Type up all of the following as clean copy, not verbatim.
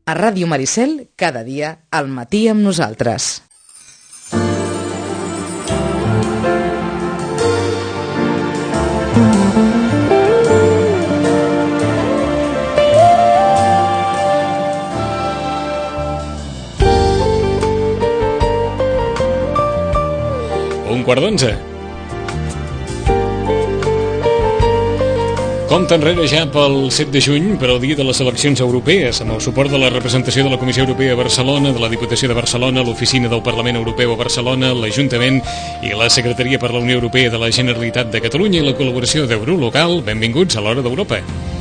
A Ràdio Maricel, cada dia, al matí amb nosaltres. Un quart d'onze. Compte enrere ja pel 7 de juny, per al dia de les eleccions europees, amb el suport de la representació de la Comissió Europea a Barcelona, de la Diputació de Barcelona, l'Oficina del Parlament Europeu a Barcelona, l'Ajuntament i la Secretaria per la Unió Europea de la Generalitat de Catalunya i la col·laboració d'Eurolocal. Benvinguts a l'Hora d'Europa.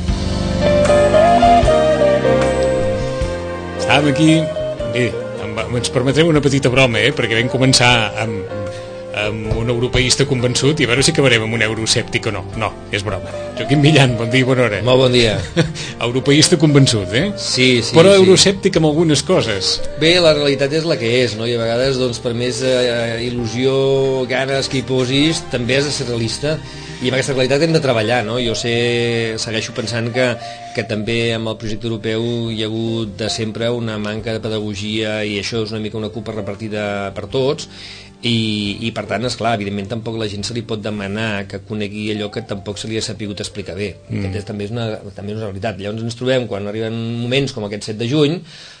Estàvem aquí... Bé, ens permetreu una petita broma, perquè vam començar amb un europeista convençut i a veure si acabarem amb un euroescèptic o no. No, és broma. Joaquim Millan, bon dia i bona hora. Molt bon dia. Europeista convençut, Sí. Però euroescèptic amb algunes coses. Bé, la realitat és la que és, no? I a vegades, doncs, per més il·lusió, ganes que hi posis, també has de ser realista. I amb aquesta realitat hem de treballar, no? Jo segueixo pensant que també amb el projecte europeu hi ha hagut de sempre una manca de pedagogia i això és una mica una culpa repartida per tots. I per tant, esclar, evidentment tampoc la gent se li pot demanar que conegui allò que tampoc se li ha sapigut explicar bé. També és una realitat. Llavors ens trobem quan arriben moments com aquest 7 de juny,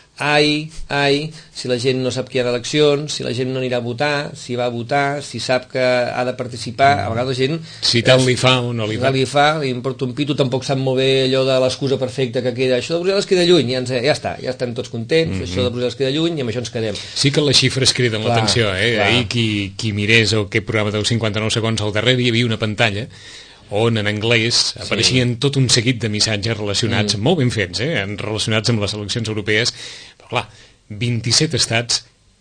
si la gent no sap que hi ha eleccions, si la gent no anirà a votar, si va a votar, si sap que ha de participar, a vegades la gent... Si tant li fa o no li fa. Li importa un pito, tampoc sap molt bé allò de l'excusa perfecta que queda. Això de Brussel·les queda lluny, ja estem tots contents, això de Brussel·les queda lluny i amb això ens quedem. Sí que les xifres criden l'atenció, Ahir qui mirés o aquest programa dels 59 segons al darrere hi havia una pantalla on en anglès apareixien tot un seguit de missatges relacionats, molt ben fets, relacionats amb les eleccions europees, però clar, 27 estats,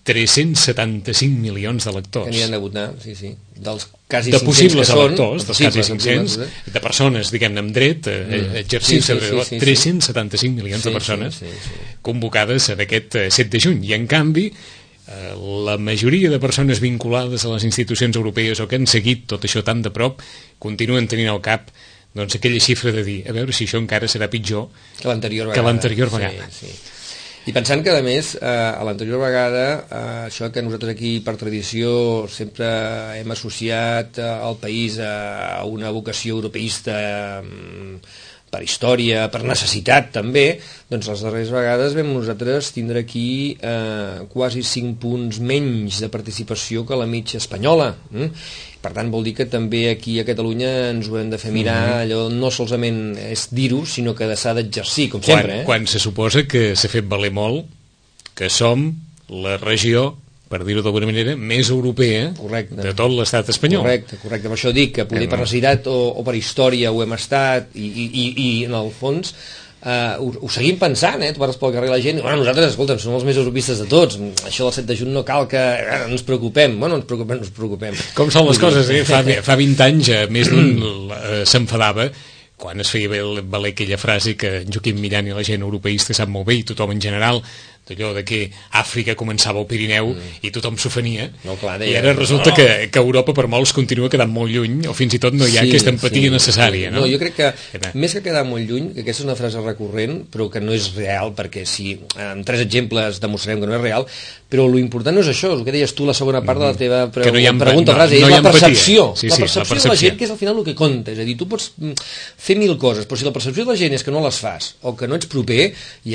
375 milions d'electors. Que aniran a votar, sí. Dels quasi 500 de possibles que són, electors, dels quasi 500, de persones, diguem-ne, amb dret a exercir-se, 375 milions de persones convocades en aquest 7 de juny. I en canvi, la majoria de persones vinculades a les institucions europees o que han seguit tot això tan de prop continuen tenint al cap doncs aquella xifra de dir, a veure si això encara serà pitjor que l'anterior vegada. Sí. I pensant que, a més, a l'anterior vegada, això que nosaltres aquí, per tradició, sempre hem associat el país a una vocació europeista per història, per necessitat també, doncs les darreres vegades vam nosaltres tindre aquí quasi 5 punts menys de participació que la mitja espanyola. Per tant, vol dir que també aquí a Catalunya ens ho hem de fer mirar, allò no solament és dir-ho, sinó que s'ha d'exercir, com sempre. Quan se suposa que s'ha fet valer molt que som la regió, per dir-ho d'alguna manera, més europea de tot l'estat espanyol. Correcte. Per això dic que poder per necessitat o per història ho hem estat i en el fons ho seguim pensant, tu pares pel carrer la gent, nosaltres, escolta'm, som els més europeistes de tots, això del 7 de juny no cal que ens preocupem, ens preocupem. Com són les coses, fa 20 anys més d'un s'enfadava quan es feia valer aquella frase que en Joaquim Millan i la gent europeista sap molt bé, i tothom en general, d'allò de que Àfrica començava al Pirineu i tothom s'ofenia, i ara resulta que Europa per molts continua quedant molt lluny, o fins i tot no hi ha aquesta empatia necessària. No, jo crec que més que quedar molt lluny, que aquesta és una frase recurrent, però que no és real, perquè si amb 3 exemples demostrarem que no és real, però l'important no és això, el que deies tu la segona part de la teva pregunta, és la percepció. La percepció de la gent, que és al final el que compta, és a dir, tu pots fer 1000 coses, però si la percepció de la gent és que no les fas, o que no ets proper,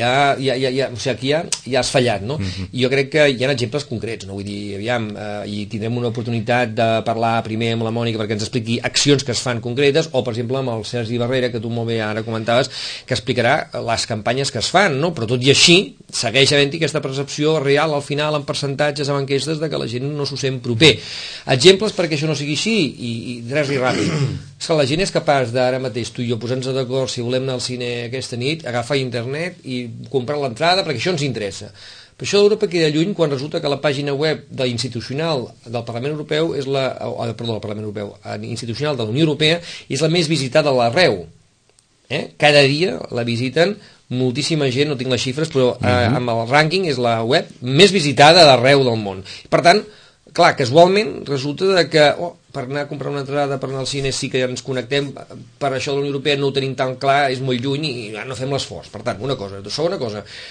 aquí ja has fallat, no? I jo crec que hi ha exemples concrets, no? Vull dir, aviam, i tindrem una oportunitat de parlar primer amb la Mònica perquè ens expliqui accions que es fan concretes, o per exemple amb el Sergi Barrera, que tu molt bé ara comentaves, que explicarà les campanyes que es fan, no? Però tot i així, segueix havent-hi aquesta percepció real al final en percentatges, en enquestes, de que la gent no s'ho sent proper. Exemples perquè això no sigui així, i res i ràpid. És que la gent és capaç d'ara mateix, tu i jo, posar-nos d'acord si volem anar al cine aquesta nit, agafar internet i comprar l'entrada perquè això ens interessa. Però això d'Europa queda lluny quan resulta que la pàgina web institucional del Parlament Europeu és institucional de la Unió Europea és la més visitada a l'arreu. Cada dia la visiten moltíssima gent, no tinc les xifres, però amb el rànquing és la web més visitada d'arreu del món. Per tant, clar, casualment resulta que per anar a comprar una entrada, per anar al cine sí que ja ens connectem, per això de la Unió Europea no ho tenim tan clar, és molt lluny i no fem l'esforç. Per tant, una cosa. Segona cosa,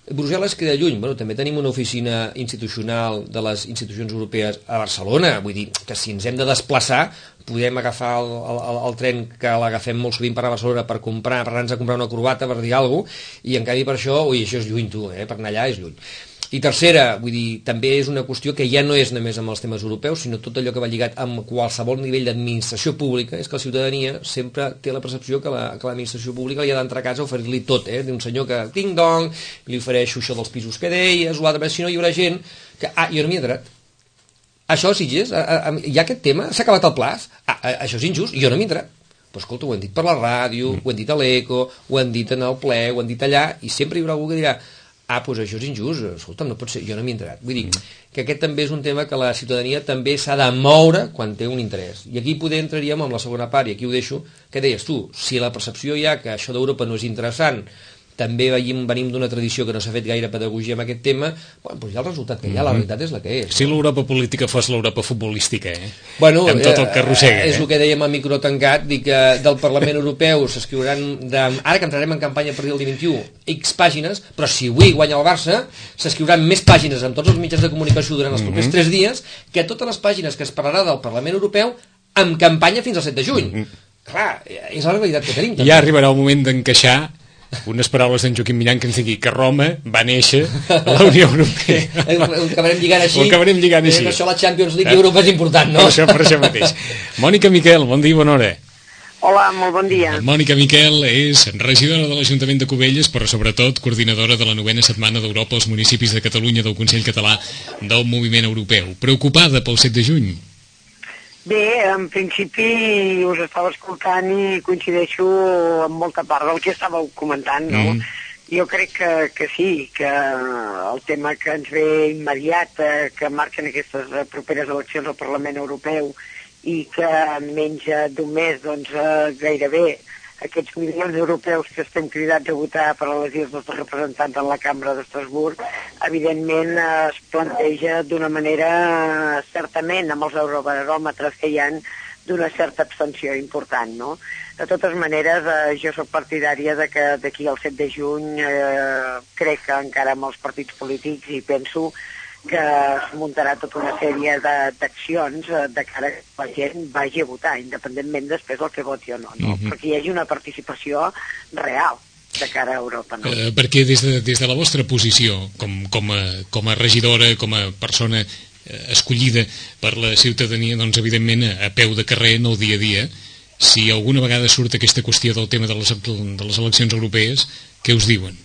Brussel·les queda lluny. Bueno, també tenim una oficina institucional de les institucions europees a Barcelona, vull dir que si ens hem de desplaçar podem agafar el tren que l'agafem molt sovint per a Barcelona per anar-nos a comprar una corbata, per dir alguna cosa, i en canvi per això, això és lluny tu, per anar allà és lluny. I tercera, vull dir, també és una qüestió que ja no és només amb els temes europeus, sinó tot allò que va lligat amb qualsevol nivell d'administració pública, és que la ciutadania sempre té la percepció que l'administració pública li ha d'entrar a casa a oferir-li tot, d'un senyor que ting-dong, li ofereixo això dels pisos que deies, o altre, si no hi haurà gent que, jo no m'hi he entrat. Això, Sitges, hi ha aquest tema, s'ha acabat el plaç, això és injust, jo no m'hi he entrat. Però escolta, ho han dit per la ràdio, ho han dit a l'Eco, ho han dit en el ple, ho han dit allà, i sempre hi haurà algú que dirà doncs això és injust, escolta, no pot ser, jo no m'hi he entrat. Vull dir que aquest també és un tema que la ciutadania també s'ha de moure quan té un interès. I aquí poder entraríem amb la segona part, i aquí ho deixo, què deies tu? Si la percepció hi ha que això d'Europa no és interessant, també venim d'una tradició que no s'ha fet gaire pedagogia amb aquest tema, doncs hi ha el resultat que hi ha, la realitat és la que és. Si l'Europa política fos l'Europa futbolística, amb tot el que arrossega. És el que dèiem a micro tancat, dir que del Parlament Europeu s'escriuran, ara que entrarem en campanya per dir el dia 21, X pàgines, però si avui guanya el Barça, s'escriuran més pàgines amb tots els mitjans de comunicació durant els propers 3 dies que totes les pàgines que es parlarà del Parlament Europeu amb campanya fins al 7 de juny. Clar, és la realitat que tenim. Ja arribarà el moment d'encaixar unes paraules d'en Joaquim Millan que ens digui que Roma va néixer a la Unió Europea. Ho acabarem lligant així. Ho acabarem lligant així. Per això la Champions League i Europa és important, no? Per això mateix. Mònica Miquel, bon dia i bona hora. Hola, molt bon dia. Mònica Miquel és regidora de l'Ajuntament de Cubelles, però sobretot coordinadora de la 9a Setmana d'Europa als municipis de Catalunya del Consell Català del Moviment Europeu. Preocupada pel 7 de juny? Bé, en principi us estava escoltant i coincideixo amb molta part del que estàveu comentant, no? Jo crec que sí, que el tema que ens ve immediat, que marxen aquestes properes eleccions al Parlament Europeu i que menys d'un mes, doncs, gairebé aquests milions europeus que estem cridats a votar per elegir els nostres representants en la Cambra d'Estrasburg, evidentment es planteja d'una manera, certament, amb els eurobaròmetres que hi ha, d'una certa abstenció important, no? De totes maneres, jo soc partidària de que d'aquí al 7 de juny crec que encara amb els partits polítics i penso que es muntarà tota una sèrie d'accions de cara a que la gent vagi a votar, independentment després del que voti o no, perquè hi hagi una participació real de cara a Europa. No? Perquè des de la vostra posició, com a regidora, com a persona escollida per la ciutadania, doncs evidentment a peu de carrer en el dia a dia, si alguna vegada surt aquesta qüestió del tema de les eleccions europees, què us diuen?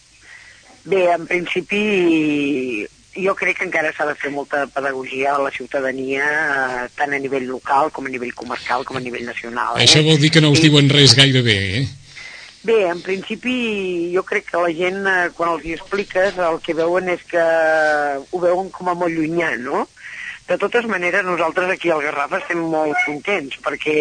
Bé, en principi jo crec que encara s'ha de fer molta pedagogia a la ciutadania, tant a nivell local com a nivell comarcal com a nivell nacional. Això vol dir que no us diuen res gaire bé, Bé, en principi jo crec que la gent, quan els hi expliques, el que veuen és que ho veuen com a molt llunyà, no? De totes maneres, nosaltres aquí al Garraf estem molt contents, perquè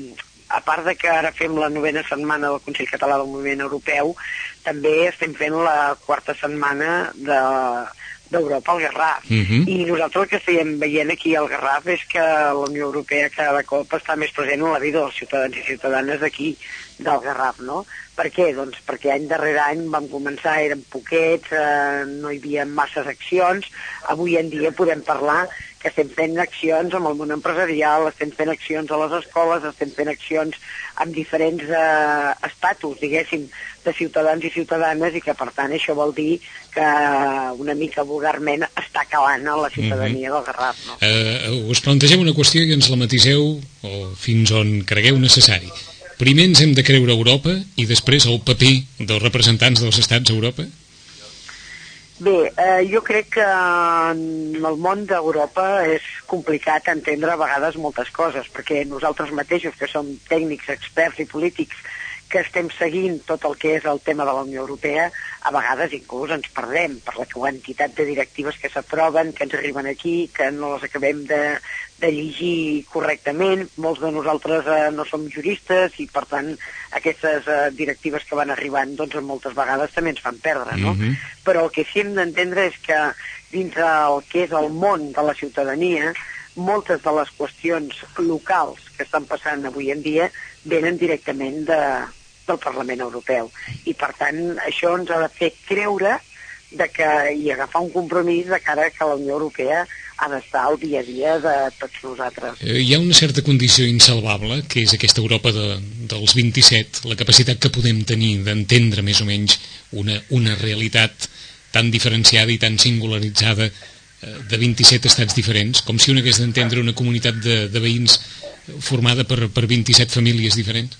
a part de que ara fem la 9a setmana del Consell Català del Moviment Europeu, també estem fent la 4a setmana d'Europa al Garraf. I nosaltres el que estem veient aquí al Garraf és que la Unió Europea cada cop està més present en la vida dels ciutadans i ciutadanes d'aquí, del Garraf, no? Per què? Doncs perquè any darrere any vam començar, eren poquets, no hi havia masses accions. Avui en dia podem parlar que estem fent accions amb el món empresarial, estem fent accions a les escoles, estem fent accions amb diferents estatus, diguéssim, de ciutadans i ciutadanes, i que per tant això vol dir que una mica vulgarment està calant a la ciutadania del Garraf. No? Us plantegem una qüestió i ens la matiseu fins on cregueu necessari. Primer ens hem de creure Europa i després el paper dels representants dels estats a Europa? Bé, jo crec que en el món d'Europa és complicat entendre a vegades moltes coses, perquè nosaltres mateixos, que som tècnics, experts i polítics, que estem seguint tot el que és el tema de la Unió Europea, a vegades inclús ens perdem per la quantitat de directives que s'aproven, que ens arriben aquí, que no les acabem de llegir correctament. Molts de nosaltres no som juristes i, per tant, aquestes directives que van arribant, doncs, moltes vegades també ens fan perdre, no? Però el que sí hem d'entendre és que dins el que és el món de la ciutadania, moltes de les qüestions locals que estan passant avui en dia venen directament del Parlament Europeu. I, per tant, això ens ha de fer creure i agafar un compromís de cara que la Unió Europea ha d'estar al dia a dia de tots nosaltres. Hi ha una certa condició insalvable, que és aquesta Europa dels 27, la capacitat que podem tenir d'entendre més o menys una realitat tan diferenciada i tan singularitzada de 27 estats diferents, com si un hagués d'entendre una comunitat de veïns formada per 27 famílies diferents.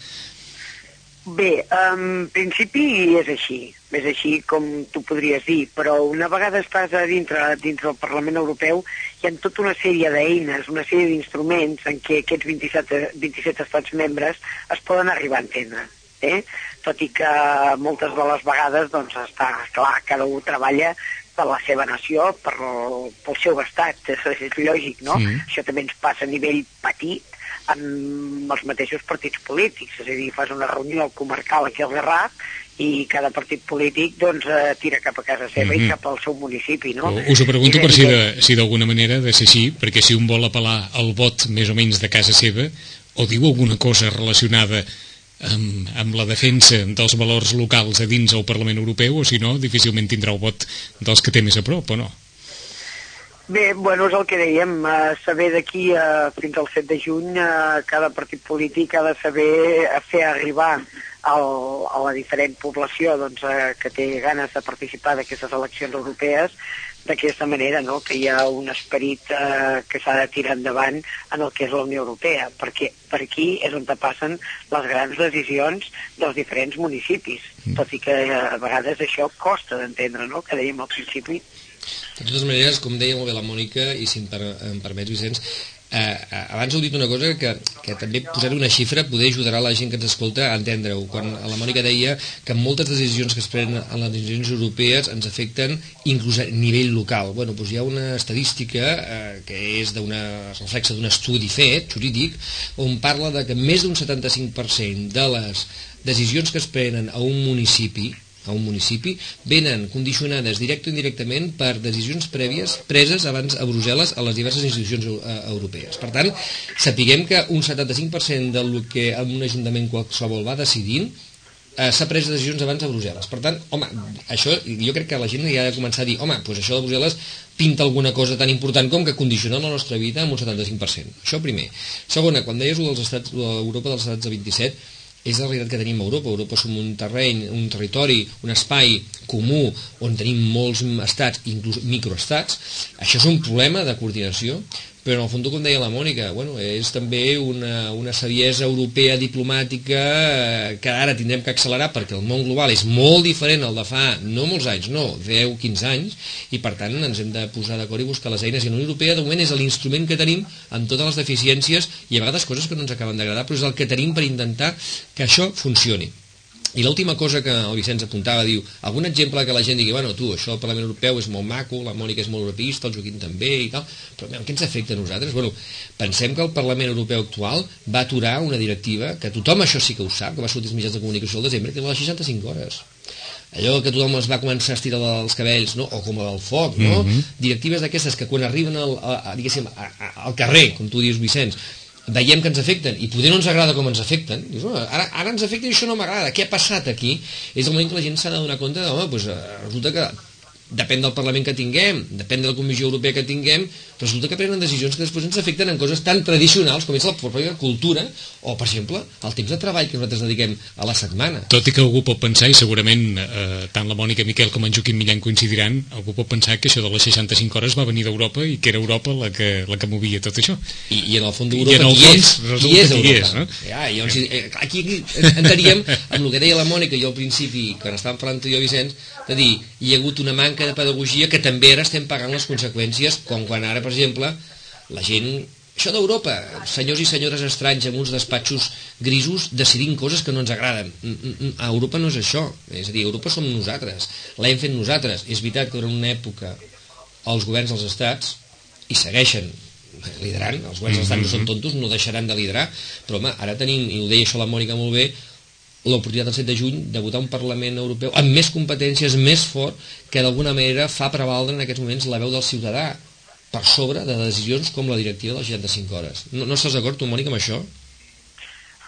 Bé, en principi és així com tu podries dir, però una vegada estàs dintre del Parlament Europeu hi ha tota una sèrie d'eines, una sèrie d'instruments en què aquests 27 estats membres es poden arribar a entendre. Tot i que moltes de les vegades doncs, està clar, cada un treballa per la seva nació, pel seu estat, és lògic, no? Això també ens passa a nivell petit, amb els mateixos partits polítics, és a dir, fas una reunió comarcal aquí al Garraf i cada partit polític doncs tira cap a casa seva i cap al seu municipi, no? Us ho pregunto per si d'alguna manera ha de ser així, perquè si un vol apel·lar al vot més o menys de casa seva, o diu alguna cosa relacionada amb la defensa dels valors locals a dins del Parlament Europeu, o si no, difícilment tindrà el vot dels que té més a prop, o no? Bé, bueno, és el que dèiem, saber d'aquí fins al 7 de juny cada partit polític ha de saber fer arribar a la diferent població doncs, que té ganes de participar d'aquestes eleccions europees d'aquesta manera, no? Que hi ha un esperit que s'ha de tirar endavant en el que és la Unió Europea, perquè per aquí és on passen les grans decisions dels diferents municipis, tot i que a vegades això costa d'entendre, no? Que dèiem al principi. De totes maneres, com deia molt bé la Mònica, i si em permets, Vicenç, abans heu dit una cosa que també posar una xifra poder ajudarà la gent que ens escolta a entendre-ho. Quan la Mònica deia que moltes decisions que es prenen en les decisions europees ens afecten inclús a nivell local. Bueno, doncs hi ha una estadística que és reflexa d'un estudi fet, jurídic, on parla de que més d'un 75% de les decisions que es prenen a un municipi venen condicionades directe o indirectament per decisions prèvies preses abans a Brussel·les a les diverses institucions europees. Per tant, sapiguem que un 75% del que un ajuntament qualsevol va decidint s'ha pres decisions abans a Brussel·les. Per tant, home, això jo crec que la gent ja ha de començar a dir doncs això de Brussel·les pinta alguna cosa tan important com que condiciona la nostra vida amb un 75%. Això primer. Segona, quan deies l'Europa dels estats de 27, és la realitat que tenim a Europa. Europa som un terreny, un territori, un espai comú on tenim molts estats, inclús microestats. Això és un problema de coordinació, però en el fons, com deia la Mònica, és també una saviesa europea diplomàtica que ara tindrem que accelerar perquè el món global és molt diferent al de fa, no molts anys, no, 10-15 anys, i per tant ens hem de posar d'acord i buscar les eines. I la Unió Europea de moment és l'instrument que tenim amb totes les deficiències i a vegades coses que no ens acaben d'agradar, però és el que tenim per intentar que això funcioni. I l'última cosa que el Vicenç apuntava, diu, algun exemple que la gent digui, això el Parlament Europeu és molt maco, la Mònica és molt europeista, el Joaquim també i tal, però què ens afecta a nosaltres? Pensem que el Parlament Europeu actual va aturar una directiva, que tothom això sí que ho sap, que va sortir als mitjans de comunicació al desembre, que és les 65 hores. Allò que tothom es va començar a estirar els cabells, no? O com el del foc, no? Directives d'aquestes que quan arriben al carrer, com tu dius, Vicenç, veiem que ens afecten i poder no ens agrada com ens afecten, dius, ara ens afecta i això no m'agrada, què ha passat aquí? És el moment que la gent s'ha de donar compte resulta que depèn del Parlament que tinguem, depèn de la Comissió Europea que tinguem, resulta que prenen decisions que després ens afecten en coses tan tradicionals com és la pròpia cultura o, per exemple, el temps de treball que nosaltres dediquem a la setmana. Tot i que algú pot pensar, i segurament tant la Mònica Miquel com en Joaquim Millán coincidiran, algú pot pensar que això de les 65 hores va venir d'Europa i que era Europa la que movia tot això. I en el fons d'Europa qui és Europa? No? Aquí entraríem amb el que deia la Mònica i jo al principi, quan estàvem parlant tu i jo, Vicenç, de dir, hi ha hagut una manca de pedagogia que també ara estem pagant les conseqüències, com quan ara, per exemple, la gent... Això d'Europa, senyors i senyores estranys amb uns despatxos grisos decidint coses que no ens agraden. A Europa no és això. És a dir, Europa som nosaltres. L'hem fet nosaltres. És veritat que durant una època els governs dels estats hi segueixen liderant. Els governs dels estats no són tontos, no deixaran de liderar. Però, home, ara tenim, i ho deia això la Mònica molt bé, l'oportunitat del 7 de juny de votar un Parlament Europeu amb més competències, més fort, que d'alguna manera fa prevaldre en aquests moments la veu del ciutadà per sobre de decisions com la directiva de les 65 hores. No estàs d'acord, tu, Mònica, amb això?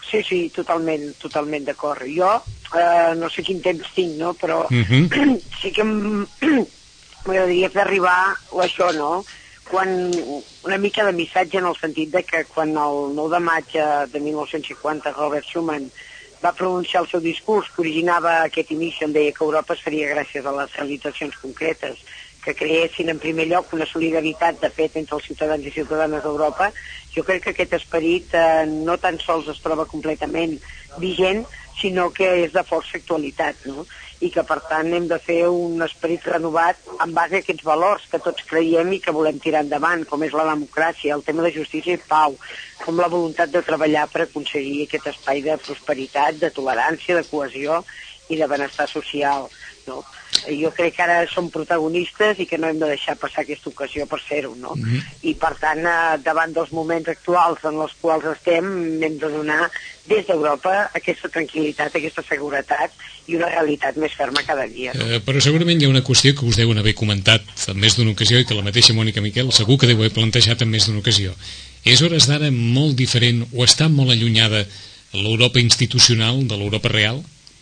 Sí, totalment d'acord. Jo no sé quin temps tinc, no? Però sí que m'agradaria fer arribar això, no? Una mica de missatge en el sentit de que quan el 9 de maig de 1950 Robert Schuman va pronunciar el seu discurs que originava aquest inici, on deia que Europa es faria gràcies a les realitzacions concretes que creessin en primer lloc una solidaritat de fet entre els ciutadans i ciutadanes d'Europa. Jo crec que aquest esperit no tan sols es troba completament vigent, sinó que és de força actualitat, no? I que per tant hem de fer un esperit renovat en base a aquests valors que tots creiem i que volem tirar endavant, com és la democràcia, el tema de justícia i pau, com la voluntat de treballar per aconseguir aquest espai de prosperitat, de tolerància, de cohesió i de benestar social, no? Jo crec que ara som protagonistes i que no hem de deixar passar aquesta ocasió per fer-ho, no? I per tant, davant dels moments actuals en els quals estem, hem de donar des d'Europa aquesta tranquil·litat, aquesta seguretat i una realitat més ferma cada dia. Però segurament hi ha una qüestió que us deuen haver comentat en més d'una ocasió i que la mateixa Mònica Miquel segur que deu haver plantejat en més d'una ocasió. És hores d'ara molt diferent o està molt allunyada l'Europa institucional de l'Europa real?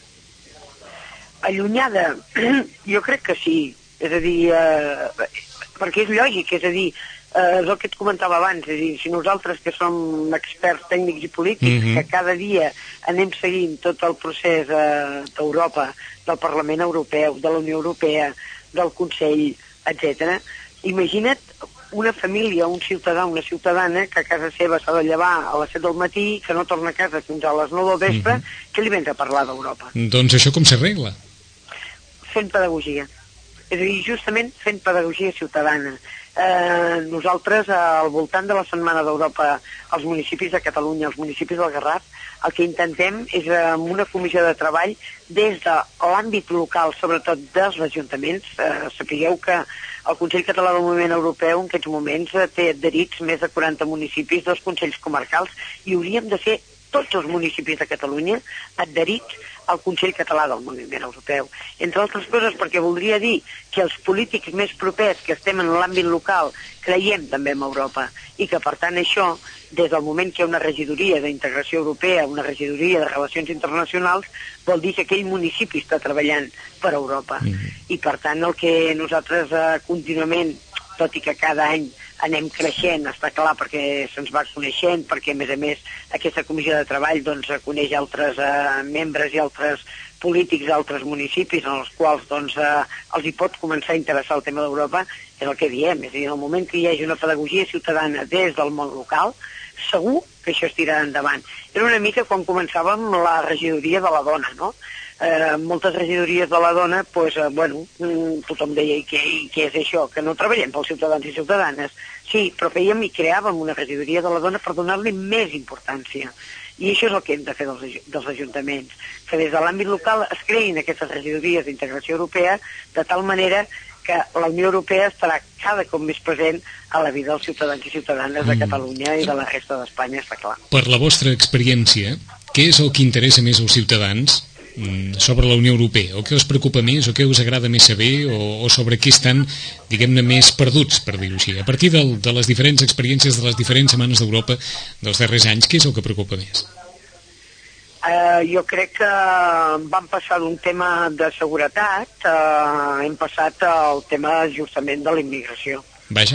Allunyada? Jo crec que sí. És a dir, perquè és lògic, és a dir, és el que et comentava abans, és a dir, si nosaltres que som experts tècnics i polítics, que cada dia anem seguint tot el procés d'Europa, del Parlament Europeu, de la Unió Europea, del Consell, etc. Imagina't una família, un ciutadà, una ciutadana que a casa seva s'ha de llevar a les 7 del matí, que no torna a casa fins a les 9 del vespre, què li vens a parlar d'Europa? Doncs això com s'arregla? Fent pedagogia. És a dir, justament fent pedagogia ciutadana. Nosaltres, al voltant de la Setmana d'Europa, als municipis de Catalunya, als municipis del Garraf, el que intentem és amb una comissió de treball des de l'àmbit local, sobretot dels ajuntaments. Sapigueu que el Consell Català del Moviment Europeu en aquests moments té adherits més de 40 municipis, 2 consells comarcals, i hauríem de ser tots els municipis de Catalunya adherits al Consell Català del Moviment Europeu. Entre altres coses perquè voldria dir que els polítics més propers que estem en l'àmbit local creiem també en Europa i que per tant això, des del moment que hi ha una regidoria d'integració europea, una regidoria de relacions internacionals, vol dir que aquell municipi està treballant per Europa. I per tant el que nosaltres contínuament, tot i que cada any anem creixent, està clar, perquè se'ns va coneixent, perquè a més aquesta comissió de treball doncs coneix altres membres i altres polítics d'altres municipis en els quals doncs els hi pot començar a interessar el tema d'Europa, és el que diem, és a dir, en el moment que hi hagi una pedagogia ciutadana des del món local, segur que això es tirarà endavant. Era una mica quan començàvem la regidoria de la dona, no? Moltes regidories de la dona, doncs, tothom deia, i què és això? Que no treballem pels ciutadans i ciutadanes. Sí, però fèiem i creàvem una regidoria de la dona per donar-li més importància. I això és el que hem de fer dels ajuntaments, que des de l'àmbit local es creïn aquestes regidories d'integració europea de tal manera que la Unió Europea estarà cada cop més present a la vida dels ciutadans i ciutadanes de Catalunya i de la resta d'Espanya, està clar. Per la vostra experiència, què és el que interessa més als ciutadans sobre la Unió Europea? O què us preocupa més, o què us agrada més saber, o sobre què estan, diguem-ne, més perduts, per dir-ho així? A partir de les diferents experiències de les diferents setmanes d'Europa dels darrers anys, què és el que preocupa més? Jo crec que vam passar d'un tema de seguretat, hem passat al tema justament de la immigració. Vaja.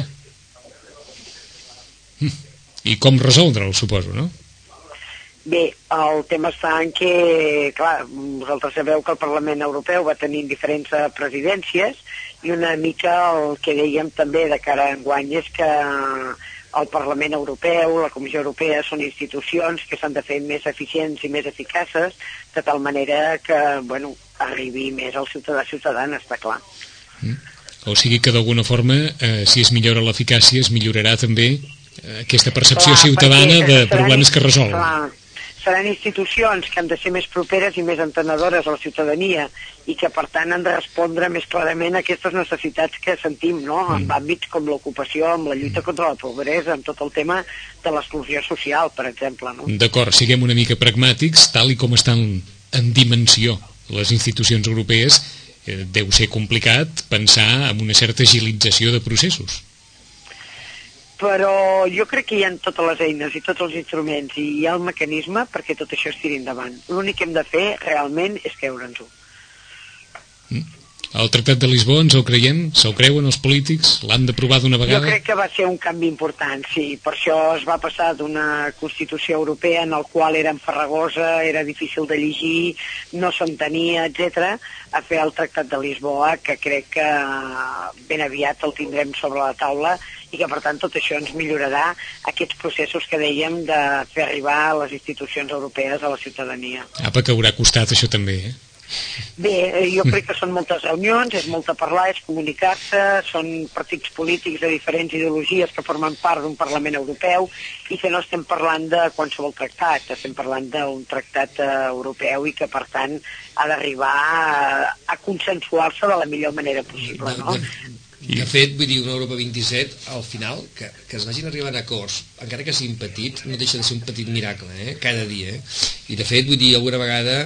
I com resoldre'l, suposo, no? Bé, el tema està en que, clar, vosaltres sabeu que el Parlament Europeu va tenir diferents presidències i una mica el que dèiem també de cara a enguany és que el Parlament Europeu, la Comissió Europea són institucions que s'han de fer més eficients i més eficaces de tal manera que, arribi més al ciutadà, està clar. O sigui que d'alguna forma, si es millora l'eficàcia, es millorarà també aquesta percepció ciutadana de problemes que resolen. Clar. Seran institucions que han de ser més properes i més entenedores a la ciutadania i que, per tant, han de respondre més clarament a aquestes necessitats que sentim, no? En àmbits com l'ocupació, amb la lluita contra la pobresa, amb tot el tema de l'exclusió social, per exemple, no? D'acord, siguem una mica pragmàtics, tal i com estan en dimensió les institucions europees, deu ser complicat pensar en una certa agilització de processos. però jo crec que hi ha totes les eines i tots els instruments i hi ha el mecanisme perquè tot això es tiri endavant. L'únic que hem de fer realment és creure'ns-ho. El Tractat de Lisboa ens el creiem? Se'l creuen els polítics? L'han d'aprovar d'una vegada? Jo crec que va ser un canvi important, sí. Per això es va passar d'una Constitució europea en el qual era enfarragosa, era difícil de llegir, no s'entenia, etc., a fer el Tractat de Lisboa, que crec que ben aviat el tindrem sobre la taula i que, per tant, tot això ens millorarà aquests processos que dèiem de fer arribar les institucions europees a la ciutadania. Apa, que haurà costat això també, Bé, jo crec que són moltes reunions, és molt a parlar, és comunicar-se, són partits polítics de diferents ideologies que formen part d'un Parlament Europeu i que no estem parlant de qualsevol tractat, estem parlant d'un tractat europeu i que, per tant, ha d'arribar a consensuar-se de la millor manera possible, no? De fet, vull dir, una Europa 27, al final, que es vagin arribant a acords, encara que siguin petits, no deixa de ser un petit miracle, cada dia. I, de fet, vull dir, alguna vegada,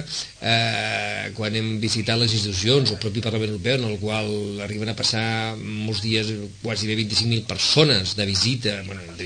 quan hem visitat les institucions, o el propi Parlament Europeu, en el qual arriben a passar molts dies, quasi bé 25.000 persones de visita,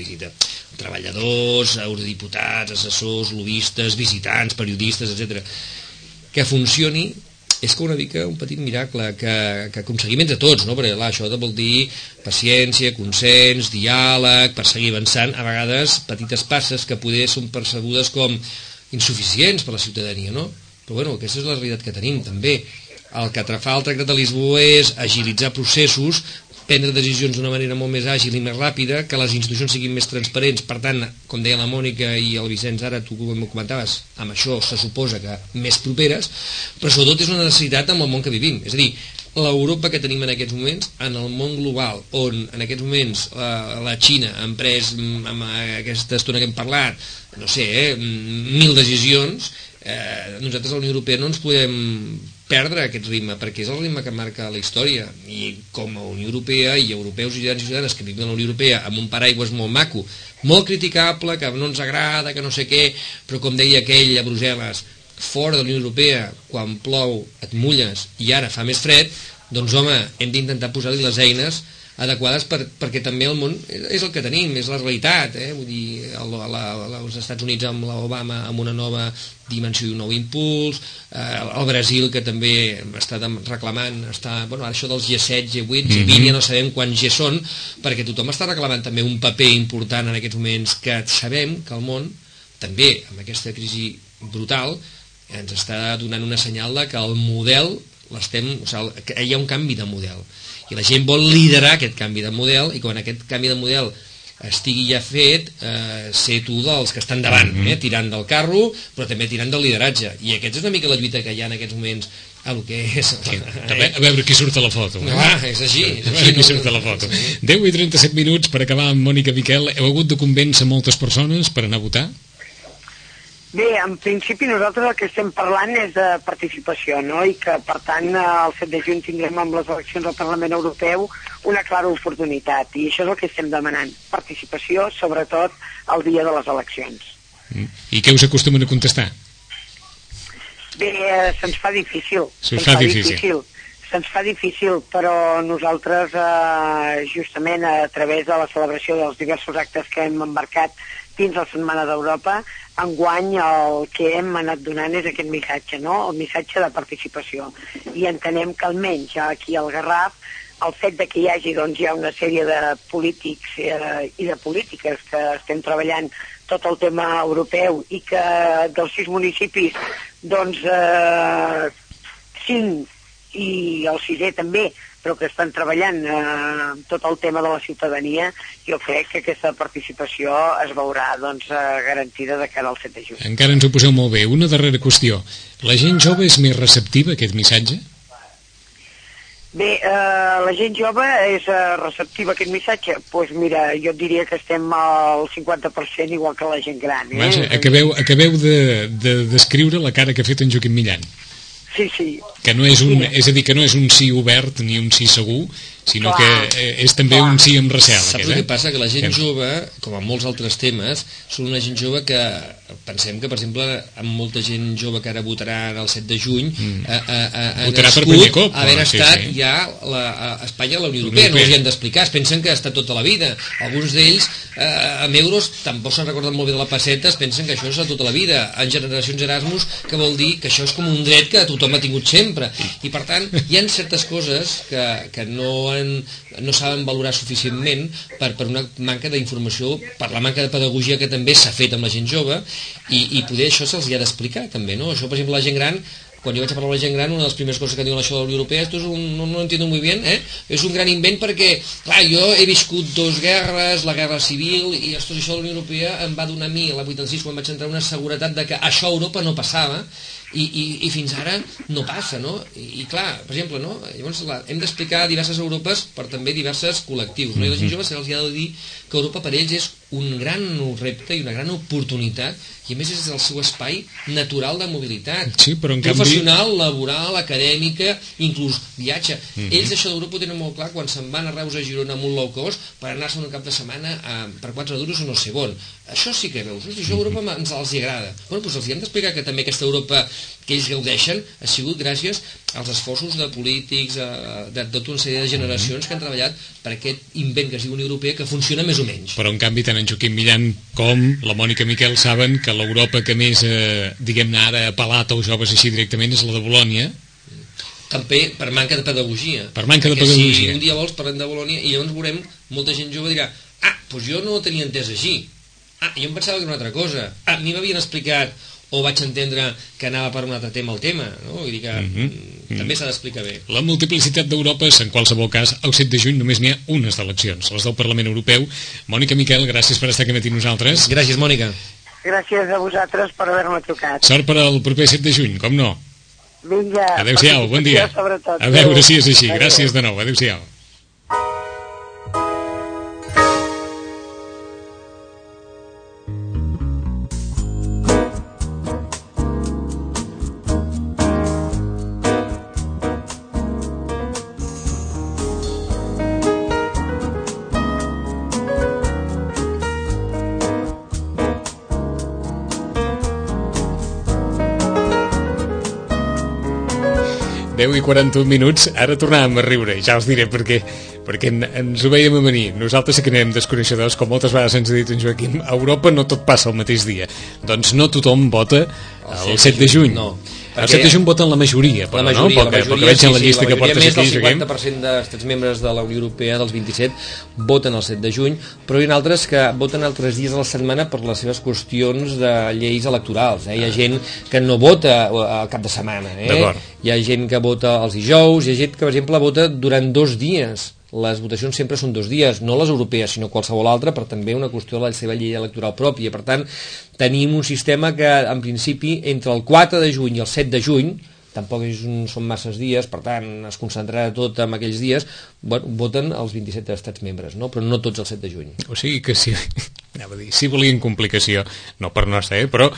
treballadors, eurodiputats, assessors, lobistes, visitants, periodistes, etc., que funcioni, és que una mica un petit miracle que aconseguim entre tots, no? Perquè clar, això vol dir paciència, consens, diàleg, per seguir avançant, a vegades petites passes que poder són percebudes com insuficients per la ciutadania, no? Però bueno, aquesta és la realitat que tenim també. El que fa el Tractat de Lisboa és agilitzar processos, prendre decisions d'una manera molt més àgil i més ràpida, que les institucions siguin més transparents. Per tant, com deia la Mònica i el Vicenç, ara tu m'ho comentaves, amb això se suposa que més properes, però sobretot és una necessitat amb el món que vivim. És a dir, l'Europa que tenim en aquests moments, en el món global, on en aquests moments la Xina ha pres, amb aquesta estona que hem parlat, no sé, 1.000 decisions, nosaltres a la Unió Europea no ens podem perdre aquest ritme, perquè és el ritme que marca la història, i com a Unió Europea i europeus i ciutadans que vivim a la Unió Europea amb un paraigües molt maco, molt criticable, que no ens agrada, que no sé què, però com deia aquell a Brussel·les, fora de la Unió Europea, quan plou et mulles i ara fa més fred, doncs home, hem d'intentar posar-li les eines adequades perquè també el món és el que tenim, és la realitat, vull dir, els Estats Units amb l'Obama amb una nova dimensió i un nou impuls, el Brasil que també està reclamant, bueno, això dels G7, G8, G20, ja no sabem quants G són, perquè tothom està reclamant també un paper important en aquests moments, que sabem que el món, també amb aquesta crisi brutal, ens està donant una senyal de que el model que hi ha un canvi de model i la gent vol liderar aquest canvi de model, i quan aquest canvi de model estigui ja fet, ser tu dels que estan davant, tirant del carro, però també tirant del lideratge, i aquesta és una mica la lluita que hi ha en aquests moments a lo que és... A veure qui surt a la foto. És així. A veure qui surt a la foto. 10 i 37 minuts per acabar amb Mònica Miquel. Heu hagut de convèncer moltes persones per anar a votar? Bé, en principi nosaltres el que estem parlant és de participació, no? I que, per tant, el 7 de juny tindrem amb les eleccions al Parlament Europeu una clara oportunitat, i això és el que estem demanant, participació, sobretot el dia de les eleccions. I què us acostumen a contestar? Bé, se'ns fa difícil. Se'ns fa difícil, però nosaltres, justament a través de la celebració dels diversos actes que hem embarcat dins la Setmana d'Europa, enguany el que hem anat donant és aquest missatge, no? El missatge de participació. I entenem que almenys aquí al Garraf, el fet de que hi hagi doncs, ja una sèrie de polítics i de polítiques que estem treballant tot el tema europeu, i que dels 6 municipis, doncs 5 i el 6è també, però que estan treballant tot el tema de la ciutadania, jo crec que aquesta participació es veurà doncs, garantida de cara al 7 de juny. Encara ens ho poseu molt bé. Una darrera qüestió. La gent jove és més receptiva a aquest missatge? Bé, la gent jove és receptiva a aquest missatge? Doncs mira, jo diria que estem al 50% igual que la gent gran. Vaja, acabeu de descriure la cara que ha fet en Joaquim Millan. sí. Que no és és a dir, que no és un sí obert ni un sí segur, sinó que és també un sí amb recel. Saps el que passa? Que la gent jove, com en molts altres temes, són una gent jove que pensem que, per exemple, amb molta gent jove que ara votarà el 7 de juny ha nascut haver estat ja a Espanya a la Unió Europea, no els hi han d'explicar, es pensen que ha estat tota la vida. Alguns d'ells amb euros tampoc se'n recorden molt bé de la passeta, es pensen que això és tota la vida. En generacions Erasmus, que vol dir que això és com un dret que tothom ha tingut sempre. I per tant, hi ha certes coses que no saben valorar suficientment per una manca d'informació, per la manca de pedagogia que també s'ha fet amb la gent jove, i poder això se'ls ha d'explicar també, no? Això, per exemple, la gent gran, quan jo vaig a parlar amb la gent gran, una de les primeres coses que diuen això de la Unió Europea, esto no lo entiendo muy bien, és un gran invent perquè, clar, jo he viscut 2 guerres, la guerra civil, i això de la Unió Europea em va donar a mi, a la 86, quan vaig entrar, una seguretat de que això a Europa no passava, i fins ara no passa, no? I clar, per exemple, no? Llavors hem d'explicar diverses Europes per també diversos col·lectius, no? I la gent jove se'ls ha de dir que Europa per ells és un gran repte i una gran oportunitat, i a més és el seu espai natural de mobilitat, professional, laboral, acadèmica, inclús viatge. Ells això d'Europa ho tenen molt clar quan se'n van a Reus, a Girona amb un low cost per anar-se un cap de setmana per 4 duros o no sé on. Això sí que veus, això a Europa ens els agrada. Bueno, doncs els hem d'explicar que també aquesta Europa que ells gaudeixen ha sigut gràcies als esforços de polítics, de tota una sèrie de generacions que han treballat per aquest invent que es diu Unió Europea, que funciona més o menys. Però en canvi tant en Joaquim Millan com la Mònica Miquel saben que l'Europa que més, diguem-ne ara, ha apel·lat als joves així directament és la de Bolònia. També per manca de pedagogia. Per manca de pedagogia. Si un dia vols parlem de Bolònia i llavors veurem, molta gent jove dirà doncs jo no ho tenia entès així. Jo em pensava que era una altra cosa. A mi m'havien explicat o vaig entendre que anava per un altre tema el tema, no? Vull dir que també s'ha d'explicar bé. La multiplicitat d'Europes, en qualsevol cas, el 7 de juny només n'hi ha unes eleccions, les del Parlament Europeu. Mònica Miquel, gràcies per estar aquí amb nosaltres. Gràcies, Mònica. Gràcies a vosaltres per haver-me trucat. Sort per al proper 7 de juny, com no? Vinga. Adéu-siau, bon dia. A veure si és així. Gràcies de nou, adéu-siau. I 41 minuts, ara tornàvem a riure, ja us diré perquè ens ho veiem a venir. Nosaltres sí que anem desconeixedors, com moltes vegades ens ha dit en Joaquim, a Europa no tot passa el mateix dia. Doncs no tothom vota el 7 de juny. No. El 7 de juny voten la majoria, però no? Perquè veig en la llista que portes aquí, Joaquim. El 50% d'estats membres de la Unió Europea, dels 27, voten el 7 de juny, però hi ha altres que voten altres dies a la setmana per les seves qüestions de lleis electorals. Hi ha gent que no vota al cap de setmana. Hi ha gent que vota els dijous, hi ha gent que, per exemple, vota durant 2 dies. Les votacions sempre són 2 dies, no les europees, sinó qualsevol altra, per també una qüestió de la seva llei electoral pròpia. Per tant, tenim un sistema que, en principi, entre el 4 de juny i el 7 de juny, tampoc són masses dies, per tant, es concentrarà tot en aquells dies, voten els 27 estats membres, no? Però no tots el 7 de juny. O sigui que sí, anava a dir, si volien complicació, no per nostra, però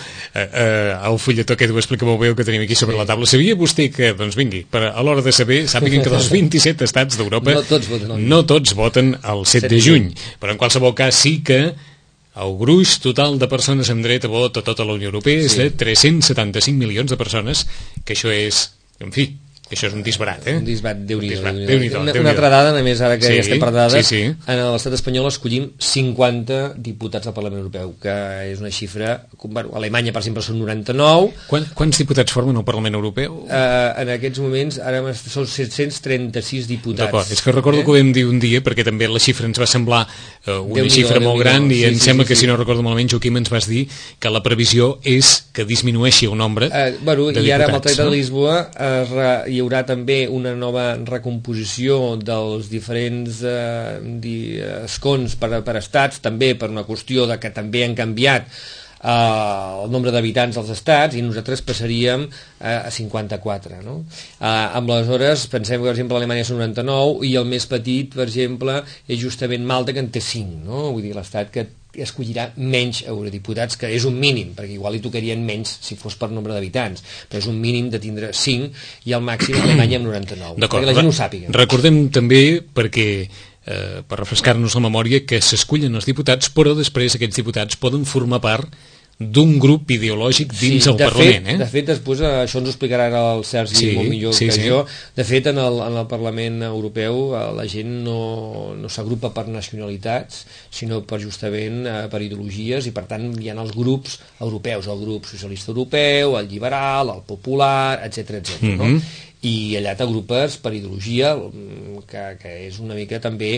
el fulletó aquest ho explica molt bé el que tenim aquí sobre la taula. Sabia vostè que, doncs vingui, a l'hora de saber, sàpiguen que dels 27 estats d'Europa no tots voten el 7 de juny, però en qualsevol cas sí que el gruix total de persones amb dret a vot a tota la Unió Europea és de 375 milions de persones, que això és, en fi, això és un disbarat, Un disbarat, Déu-n'hi-do. Una altra dada, a més, ara que ja estem per dades, en l'estat espanyol escollim 50 diputats al Parlament Europeu, que és una xifra... a Alemanya, per exemple, són 99. Quants diputats formen el Parlament Europeu? En aquests moments, ara són 736 diputats. D'acord, és que recordo que ho vam dir un dia, perquè també la xifra ens va semblar una xifra molt gran, i em sembla que, si no recordo malament, Joaquim, ens vas dir que la previsió és que disminueixi el nombre de diputats. I ara, amb el Tractat de Lisboa, hi haurà també una nova recomposició dels diferents escons per estats, també per una qüestió de que també han canviat el nombre d'habitants dels estats i nosaltres passaríem a 54, no? Amb aleshores pensem que, per exemple, Alemanya són 99 i el més petit, per exemple, és justament Malta, que en té 5, no? Vull dir, l'estat que escollirà menys eurodiputats, que és un mínim, perquè igual li tocarien menys si fos per nombre d'habitants, però és un mínim de tindre 5 i el màxim Alemanya amb 99, perquè la gent ho sàpiga. Recordem també, perquè per refrescar-nos la memòria, que s'escullen els diputats, però després aquests diputats poden formar part d'un grup ideològic dins el Parlament. De fet, després, això ens ho explicarà el Sergi molt millor que jo. De fet, en el Parlament Europeu la gent no s'agrupa per nacionalitats, sinó justament per ideologies, i per tant hi ha els grups europeus, el grup socialista europeu, el liberal, el popular, etc. No? I allà t'agrupes per ideologia, que és una mica també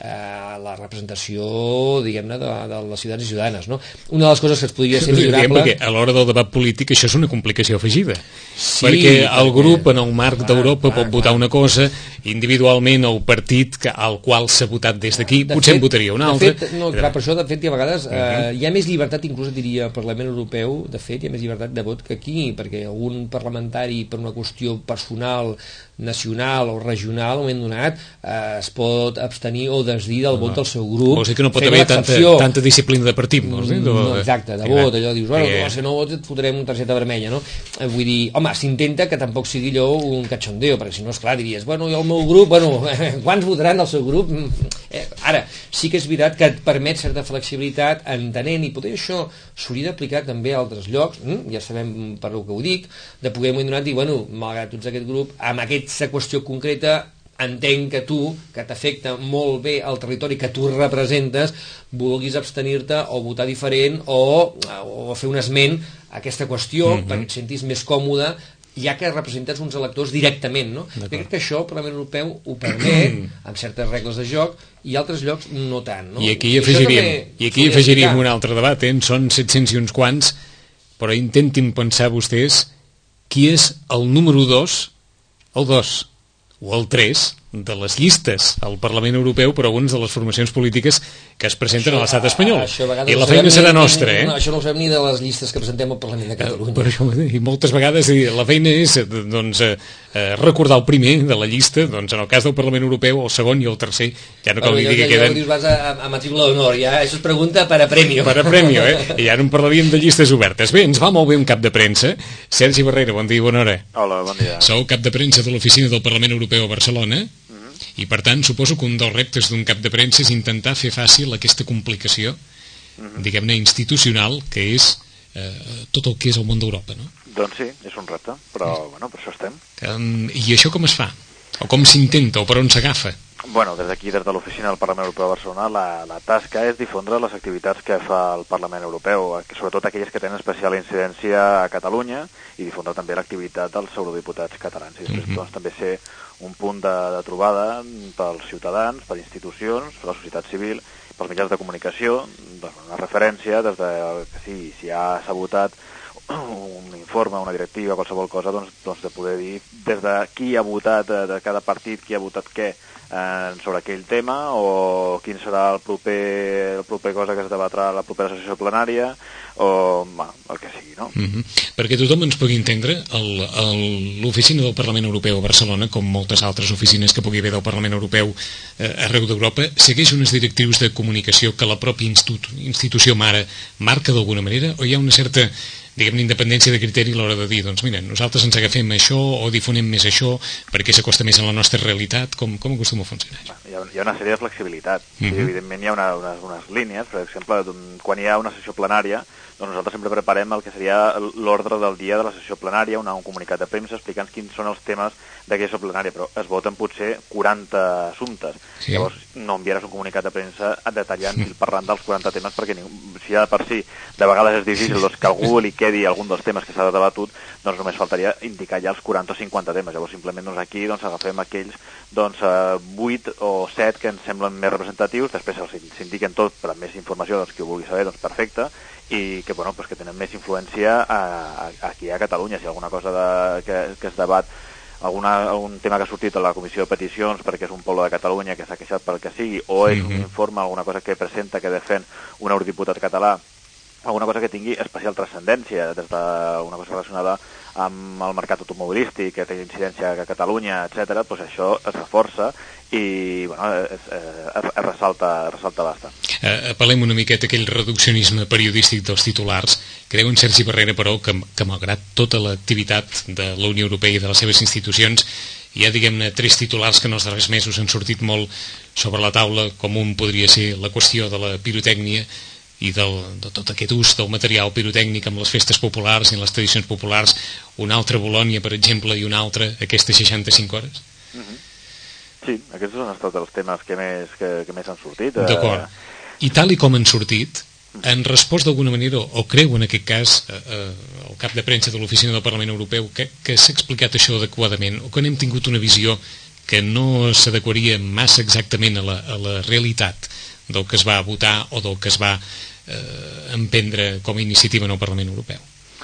la representació, diguem-ne, de les ciutadans i ciutadanes, no? Una de les coses que es podria ser millorable... Perquè a l'hora del debat polític això és una complicació afegida, perquè el grup en el marc d'Europa pot votar una cosa, individualment el partit al qual s'ha votat des d'aquí potser en votaria una altra. Per això, de fet, a vegades hi ha més llibertat, inclús diria, al Parlament Europeu, de fet, hi ha més llibertat de vot que aquí, perquè algun parlamentari, per una qüestió personal, nacional o regional, en un moment donat, es pot abstenir o desdir del vot del seu grup. Vols dir que no pot haver tanta disciplina de partit, vols dir? No, exacte, de vot, allò dius, bueno, si no vots et fotrem una targeta vermella, no? Vull dir, home, s'intenta que tampoc sigui allò un cachondeo, perquè si no, esclar, diries, bueno, i el meu grup, bueno, quants votaran el seu grup? Ara, sí que és veritat que et permet certa flexibilitat, entenent, i potser això s'hauria d'aplicar també a altres llocs, ja sabem per què ho dic, de poder en un moment donat dir, bueno, malgrat tots aquest grup, amb aquesta qüestió concreta, entenc que tu, que t'afecta molt bé el territori que tu representes, vulguis abstenir-te o votar diferent o fer un esment a aquesta qüestió perquè et sentis més còmode, ja que representes uns electors directament, no? Jo crec que això el Parlament Europeu ho permet, amb certes regles de joc, i altres llocs no tant, no? I aquí afegiríem un altre debat, són 700 i uns quants, però intentin pensar vostès qui és el número 2, el 2 o el 3 de les llistes al Parlament Europeu per algunes de les formacions polítiques que es presenten a l'estat espanyol. I la feina serà nostra, No, això no ho sabem ni de les llistes que presentem al Parlament de Catalunya. Per això, i moltes vegades la feina és recordar el primer de la llista, doncs en el cas del Parlament Europeu, el segon i el tercer, ja no cal dir que queden... Ja vas a matrícula d'honor, ja això es pregunta per a premio. Per a premio, I ja no en parlaríem de llistes obertes. Bé, ens va molt bé un cap de premsa. Sergi Barrera, bon dia i bona hora. Hola, bon dia. Sou cap de premsa de l'oficina del Parlament Europeu a Barcelona, i per tant suposo que un dels reptes d'un cap de premsa és intentar fer fàcil aquesta complicació, diguem-ne, institucional, que és tot el que és el món d'Europa, no? Doncs sí, és un repte, però bueno, per això estem. I això com es fa? O com s'intenta? O per on s'agafa? Bueno, des d'aquí, des de l'oficina del Parlament Europeu de Barcelona, la tasca és difondre les activitats que fa el Parlament Europeu, sobretot aquelles que tenen especial incidència a Catalunya, i difondre també l'activitat dels eurodiputats catalans. I després doncs, també ser un punt de trobada pels ciutadans, per institucions, per la societat civil, pels mitjans de comunicació, una referència des de que si s'ha votat un informe, una directiva, qualsevol cosa, doncs de poder dir des de qui ha votat, de cada partit, qui ha votat què sobre aquell tema, o quin serà el proper cosa que es debatrà a la propera sessió plenària, o el que sigui, no? Perquè tothom ens pugui entendre, l'oficina del Parlament Europeu a Barcelona, com moltes altres oficines que pugui haver del Parlament Europeu arreu d'Europa, segueix unes directrius de comunicació que la pròpia institució mare marca d'alguna manera, o hi ha una certa, diguem-ne, independència de criteri a l'hora de dir, doncs mira, nosaltres ens agafem això o difonem més això perquè s'acosta més a la nostra realitat, com acostuma a funcionar? Hi ha una sèrie de flexibilitat. Evidentment hi ha unes línies, per exemple, quan hi ha una sessió plenària, doncs nosaltres sempre preparem el que seria l'ordre del dia de la sessió plenària, un comunicat de premsa explicant quins són els temes d'aquella sessió plenària, però es voten potser 40 assumptes. Sí. Llavors no enviaràs un comunicat de premsa detallant i parlant dels 40 temes, perquè si ja per si de vegades és difícil que algú li quedi algun dels temes que s'ha debatut, doncs només faltaria indicar ja els 40 o 50 temes. Llavors simplement aquí agafem aquells 8 o 7 que ens semblen més representatius, després s'indiquen tot per a més informació, qui ho vulgui saber, doncs perfecte, i que, que tenen més influència aquí a Catalunya. Si alguna cosa que es debat, algun tema que ha sortit a la Comissió de Peticions perquè és un poble de Catalunya que s'ha queixat pel que sigui, o és un informe, alguna cosa que presenta, que defèn un eurodiputat català, alguna cosa que tingui especial transcendència, des d'una cosa relacionada amb el mercat automobilístic, que té incidència a Catalunya, etc., doncs això es reforça i es ressalta bastant. Apel·lem una miqueta a aquell reduccionisme periodístic dels titulars. Creu en Sergi Barrera, però, que malgrat tota l'activitat de la Unió Europea i de les seves institucions, hi ha, diguem-ne, 3 titulars que en els darrers mesos han sortit molt sobre la taula, com un podria ser la qüestió de la pirotècnia i de tot aquest ús del material pirotècnic amb les festes populars i en les tradicions populars, un altre Bolònia, per exemple, i un altre aquestes 65 hores? Sí, aquests han estat els temes que més han sortit. D'acord. I tal i com han sortit, han respost d'alguna manera, o creu en aquest cas el cap de premsa de l'Oficina del Parlament Europeu, que s'ha explicat això adequadament, o que n'hem tingut una visió que no s'adequaria massa exactament a la realitat del que es va votar o del que es va emprendre com a iniciativa en el Parlament Europeu?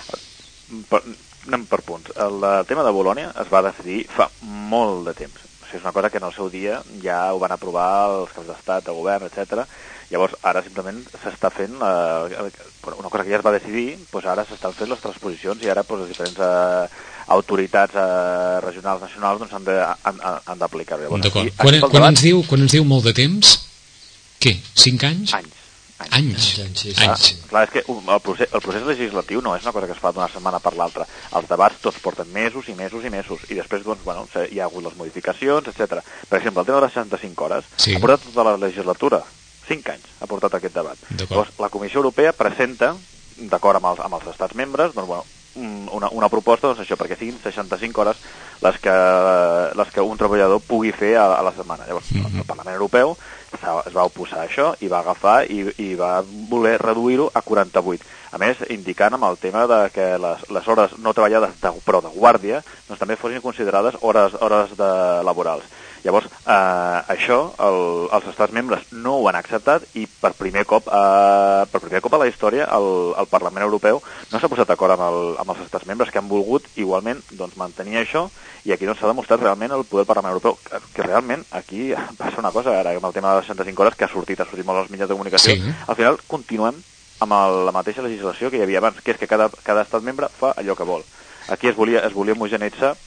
Anem per punts. El tema de Bolònia es va decidir fa molt de temps. O sigui, és una cosa que en el seu dia ja ho van aprovar els caps d'estat, el govern, etc. Llavors, ara simplement s'està fent una cosa que ja es va decidir, doncs ara s'estan fent les transposicions i ara les diferents autoritats regionals, nacionals, doncs han d'aplicar-ho. D'acord. Quan ens diu molt de temps, què? 5 anys? Anys. Clar, és que el procés legislatiu no és una cosa que es fa d'una setmana per l'altra. Els debats tots porten mesos i mesos i mesos, i després doncs, hi ha hagut les modificacions, etc. Per exemple, el tema de les 65 hores ha portat tota la legislatura, 5 anys ha portat aquest debat. Llavors, la Comissió Europea presenta, d'acord amb els estats membres, doncs, una proposta, doncs això, perquè siguin 65 hores les que un treballador pugui fer a la setmana. Llavors, el Parlament Europeu es va oposar a això i va agafar i va voler reduir-ho a 48. A més, indicant amb el tema de que les hores no treballades però de guàrdia doncs també fossin considerades hores laborals. Llavors, això els estats membres no ho han acceptat i per primer cop a la història el Parlament Europeu no s'ha posat d'acord amb els estats membres que han volgut igualment doncs, mantenir això, i aquí doncs, s'ha demostrat realment el poder del Parlament Europeu, que realment aquí passa una cosa, ara amb el tema de les 65 hores que ha sortit molt als mitjans de comunicació, al final continuem amb la mateixa legislació que hi havia abans, que és que cada estat membre fa allò que vol. Aquí es volia homogeneïtzar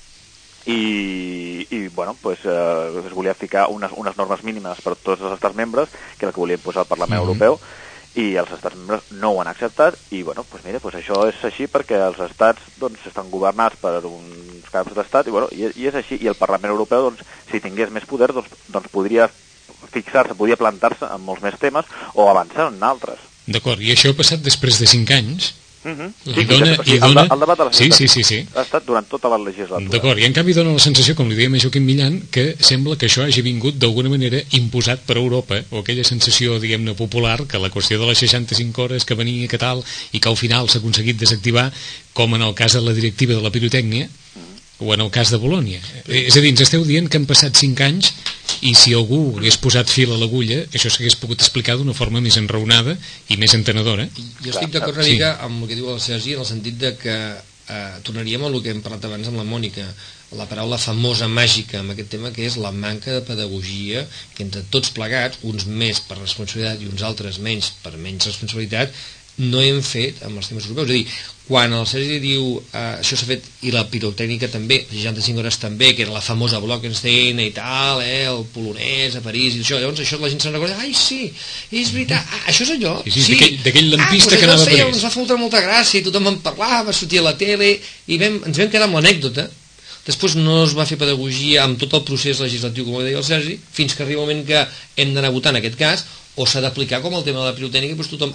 i bueno, pues, es volia ficar unes normes mínimes per tots els estats membres, que és el que volien posar el Parlament Europeu, i els estats membres no ho han acceptat, i bueno, pues mira, pues això és així perquè els estats doncs, estan governats per uns caps d'estat, i és així, i el Parlament Europeu, doncs, si tingués més poder, doncs podria fixar-se, podria plantar-se en molts més temes o avançar en altres. D'acord, i això ha passat després de 5 anys? Sí, el debat de la societat ha estat durant tota la legislatura. D'acord, i en canvi dona la sensació, com li dèiem a Joaquim Millan, que sembla que això hagi vingut d'alguna manera imposat per Europa, o aquella sensació, diguem-ne, popular, que la qüestió de les 65 hores que venia, que tal, i que al final s'ha aconseguit desactivar, com en el cas de la directiva de la pirotècnia, o en el cas de Bolònia. És a dir, ens esteu dient que han passat 5 anys i si algú hagués posat fil a l'agulla, això s'hagués pogut explicar d'una forma més enraonada i més entenedora. Jo estic d'acord una mica amb el que diu el Sergi, en el sentit de que tornaríem a el que hem parlat abans amb la Mònica, la paraula famosa màgica amb aquest tema, que és la manca de pedagogia, que entre tots plegats, uns més per responsabilitat i uns altres menys per menys responsabilitat, no hem fet amb els temes europeus. És a dir, quan el Sergi diu això s'ha fet, i la pirotècnica també, 65 hores també, que era la famosa Blockenstein i tal, el polonès a París i això, llavors això la gent se'n recorda, ai sí, és veritat, això és allò, sí. D'aquell lampista que anava a París. Ens va fotre molta gràcia i tothom en parlava, sortia a la tele i ens vam quedar amb l'anècdota. Després no es va fer pedagogia amb tot el procés legislatiu, com ho deia el Sergi, fins que arriba un moment que hem d'anar votant en aquest cas, o s'ha d'aplicar com el tema de la pirotècnica, doncs tothom,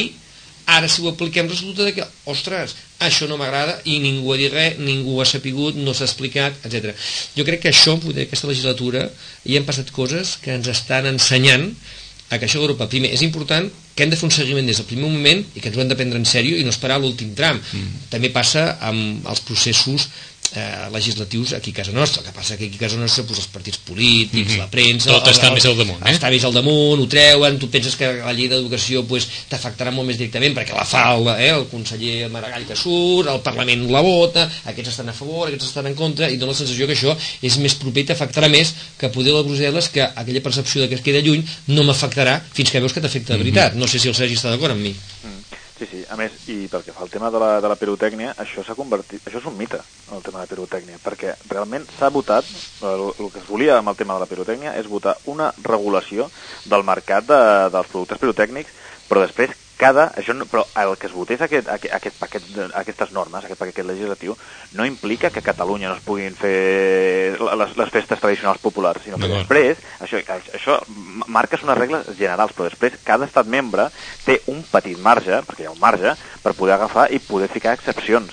ara si ho apliquem resulta que, ostres, això no m'agrada i ningú ha dit res, ningú ha sapigut, no s'ha explicat, etc. Jo crec que això, aquesta legislatura, hi han passat coses que ens estan ensenyant a que això d'Europa, primer, és important que hem de fer un seguiment des del primer moment i que ens ho hem de prendre en sèrio i no esperar l'últim tram. També passa amb els processos legislatius aquí a casa nostra. El que passa que aquí a casa nostra els partits polítics, la premsa... Tot està més al damunt, Està més al damunt, ho treuen, tu penses que la llei d'educació t'afectarà molt més directament perquè la fa el conseller Maragall que surt, el Parlament la vota, aquests estan a favor, aquests estan en contra, i dona la sensació que això és més proper i t'afectarà més que poder la Brussel·les, que aquella percepció que es queda lluny no m'afectarà fins que veus que t'afecta de veritat. No sé si el Sergi està d'acord amb mi. Sí, Sí. A més, i pel que fa al tema de la pirotècnia, això s'ha convertit... Això és un mite, el tema de la pirotècnia, perquè realment s'ha votat, el que es volia amb el tema de la pirotècnia és votar una regulació del mercat dels productes pirotècnics, però després però el que es votés aquestes normes, aquest paquet legislatiu, no implica que a Catalunya no es puguin fer les festes tradicionals populars, sinó que després, això marques unes regles generals, però després cada estat membre té un petit marge, perquè hi ha un marge, per poder agafar i poder ficar excepcions.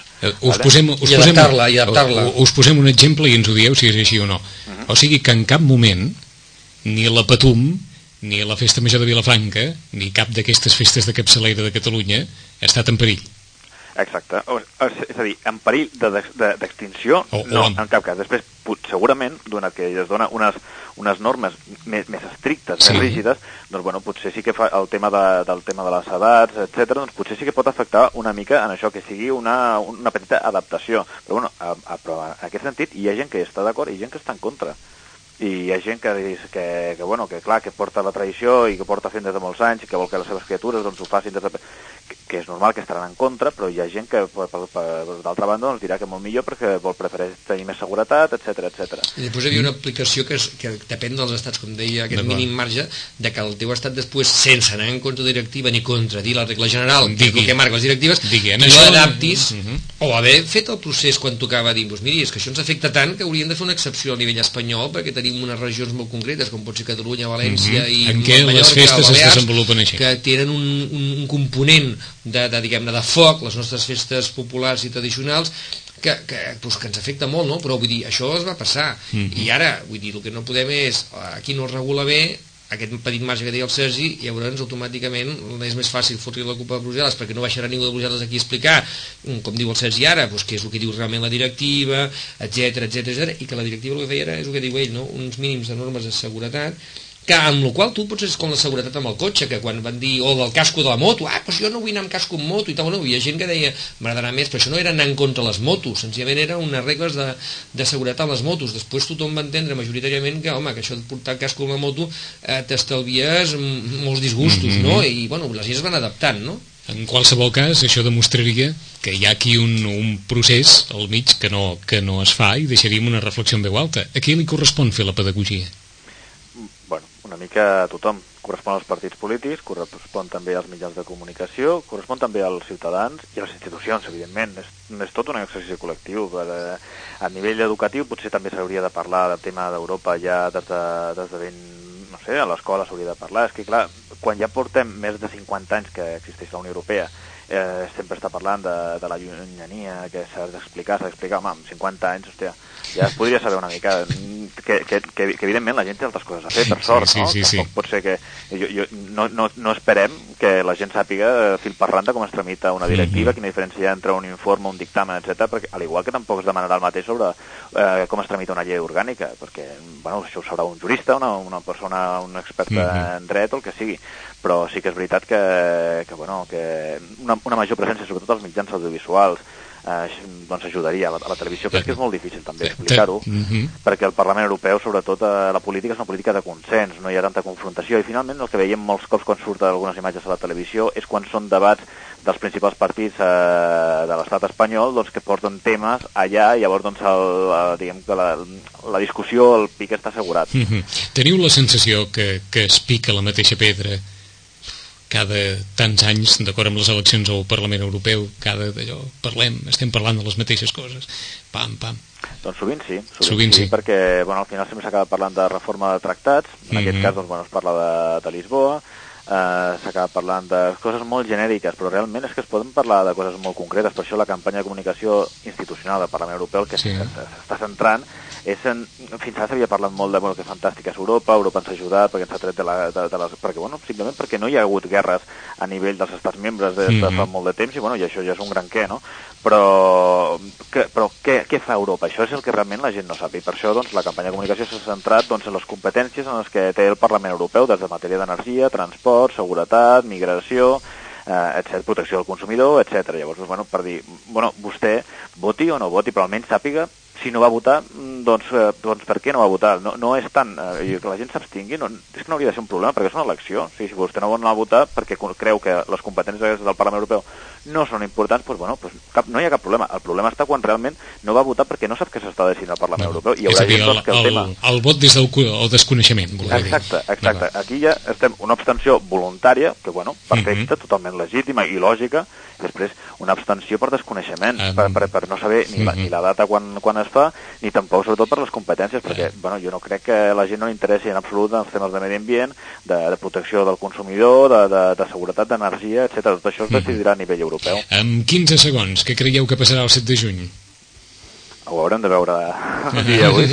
I adaptar-la. Us posem un exemple i ens ho dieu si és així o no. O sigui que en cap moment ni la Patum, ni la Festa Major de Vilafranca, ni cap d'aquestes festes de capçalera de Catalunya ha estat en perill. Exacte. És a dir, en perill d'extinció, no, en cap cas. Després, segurament, donat que es dona unes normes més estrictes, més rígides, doncs, bueno, potser sí que fa el tema del tema de les edats, etc., doncs potser sí que pot afectar una mica en això, que sigui una petita adaptació. Però, bueno, però en aquest sentit hi ha gent que hi està d'acord i gent que està en contra. I hi ha gent que clar, que porta la tradició i que porta fent des de molts anys i que vol que les seves criatures doncs, ho facin que és normal que estaran en contra, però hi ha gent que d'altra banda doncs, dirà que molt millor perquè prefereix tenir més seguretat, etc. I després hi havia una aplicació que depèn dels estats, com deia, aquest mínim marge de que el teu estat després, sense anar en contra directiva ni contradir la regla general, que marca les directives, tu adaptis o haver fet el procés quan tocava dir, doncs miri, és que això ens afecta tant que hauríem de fer una excepció a nivell espanyol perquè tenim unes regions molt concretes, com pot ser Catalunya, València i en què Mallorca, les festes es desenvolupen així, que tenen un component de foc, les nostres festes populars i tradicionals, que ens afecta molt, no? Però vull dir, això es va passar. I ara, vull dir, el que no podem és, aquí no es regula bé, aquest petit marge que deia el Sergi, i llavors automàticament és més fàcil fotre la culpa a Brussel·les, perquè no baixarà ningú de Brussel·les aquí a explicar, com diu el Sergi ara, doncs, què és el que diu realment la directiva, etc, i que la directiva el que feia era, és el que diu ell, no? Uns mínims de normes de seguretat, que amb la qual tu pots ser com la seguretat amb el cotxe, que quan van dir, o del casco de la moto, doncs jo no vull anar amb casco amb moto i tal, no, hi ha gent que deia, m'agradarà més, però això no era anar en contra les motos, senzillament eren unes regles de seguretat a les motos. Després tothom va entendre majoritàriament que, home, que això de portar casco amb la moto t'estalvies molts disgustos, no? I, bueno, les lleis es van adaptant, no? En qualsevol cas, això demostraria que hi ha aquí un procés al mig que no es fa i deixaríem una reflexió en veu alta. A qui li correspon fer la pedagogia? Una mica a tothom. Correspon als partits polítics, correspon també als mitjans de comunicació, correspon també als ciutadans i a les institucions, evidentment. És tot un exercici col·lectiu. A nivell educatiu potser també s'hauria de parlar del tema d'Europa ja des de ben... No sé, a l'escola s'hauria de parlar. És que, clar, quan ja portem més de 50 anys que existeix la Unió Europea, sempre està parlant de la llunyania, que s'ha d'explicar, home, amb 50 anys, hòstia, ja es podria saber una mica que evidentment la gent té altres coses a fer, per sort, no? Tampoc pot ser que... No esperem que la gent sàpiga fil per randa com es tramita una directiva, quina diferència hi ha entre un informe, un dictamen, etc. perquè al igual que tampoc es demanarà el mateix sobre com es tramita una llei orgànica, perquè, bueno, això ho sabrà un jurista, una persona, un expert en dret, o el que sigui, però sí que és veritat que una major presència, sobretot als mitjans audiovisuals, doncs ajudaria a la televisió, però és que és molt difícil també explicar-ho, perquè el Parlament Europeu, sobretot la política, és una política de consens, no hi ha tanta confrontació, i finalment el que veiem molts cops quan surten algunes imatges a la televisió és quan són debats dels principals partits de l'estat espanyol, doncs, que porten temes allà, i llavors doncs, diguem que la discussió, el pic està assegurat. Teniu la sensació que es pica la mateixa pedra cada tants anys, d'acord amb les eleccions al Parlament Europeu, estem parlant de les mateixes coses, pam. Doncs sovint sí, perquè al final sempre s'acaba parlant de reforma de tractats, en aquest cas es parla de Lisboa, s'acaba parlant de coses molt genèriques, però realment és que es poden parlar de coses molt concretes, per això la campanya de comunicació institucional del Parlament Europeu, que s'està centrant, fins ara s'havia parlat molt de que fantàstica és Europa ens ha ajudat perquè ens ha tret de les... simplement perquè no hi ha hagut guerres a nivell dels estats membres des de fa molt de temps, i això ja és un gran què, no? Però què fa Europa? Això és el que realment la gent no sap, i per això la campanya de comunicació s'ha centrat en les competències en les que té el Parlament Europeu, des de matèria d'energia, transport, seguretat, migració, protecció del consumidor, etc. Llavors, per dir, vostè voti o no voti, però almenys sàpiga si no va votar, doncs per què no va votar? No és tant... que la gent s'abstingui, és que no hauria de ser un problema, perquè és una elecció. O sigui, si vostè no vol anar a votar perquè creu que les competències del Parlament Europeu no són importants, no hi ha cap problema. El problema està quan realment no va votar perquè no sap què s'està decidint al Parlament Europeu. I hi haurà gent que el tema... El vot des del desconeixement, Exacte. Aquí ja estem una abstenció voluntària, que, perfecta, totalment legítima i lògica, i després una abstenció per desconeixement, per no saber ni la data quan es fa, ni tampoc, sobretot, per les competències, perquè, jo no crec que a la gent no li interessi en absolut els temes de medi ambient, de protecció del consumidor, de seguretat d'energia, etc. Tot això es decidirà a nivell europeu. En 15 segons, què creieu que passarà el 7 de juny? Ho haurem de veure el dia avui.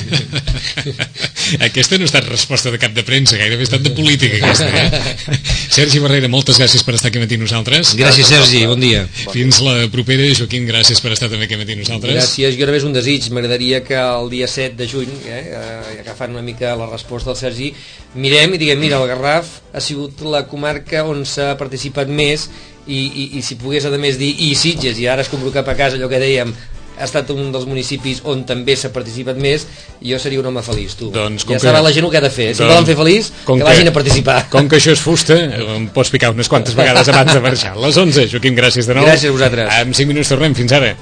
Aquesta no ha estat resposta de cap de premsa, gairebé ha estat de política, aquesta. Sergi Barrera, moltes gràcies per estar aquí matí nosaltres. Gràcies, Sergi, bon dia. Fins la propera. Joaquim, gràcies per estar també aquí matí nosaltres. Gràcies, jo només un desig. M'agradaria que el dia 7 de juny, agafant una mica la resposta del Sergi, mirem i diguem, mira, el Garraf ha sigut la comarca on s'ha participat més i si pogués, a més, dir i Sitges, i ara es compro cap a casa, allò que dèiem, ha estat un dels municipis on també s'ha participat més, jo seria un home feliç, tu. Ja saben la gent el que ha de fer. Si volen fer feliç, que vagin a participar. Com que això és fusta, em pots picar unes quantes vegades abans de marxar. Les 11, Joaquim, gràcies de nou. Gràcies a vosaltres. En 5 minuts tornem. Fins ara.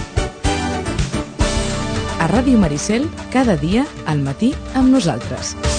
A Ràdio Maricel, cada dia, al matí, amb nosaltres.